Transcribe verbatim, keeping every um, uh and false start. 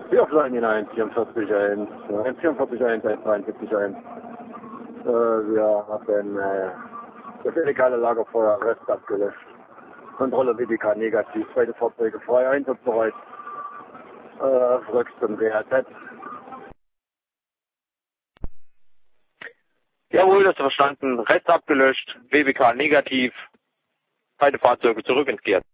Wir fliegen in eins vierundvierzig eins, eins vierundvierzig eins, eins dreiundsiebzig eins. Äh, wir haben äh, das illegale Lagerfeuer Rest abgelöscht. Kontrolle W B K negativ, beide Fahrzeuge frei, einsatzbereit. Äh, zurück zum W A Z. Jawohl, das ist verstanden. Rest abgelöscht, W B K negativ. Beide Fahrzeuge zurück ins G R Z.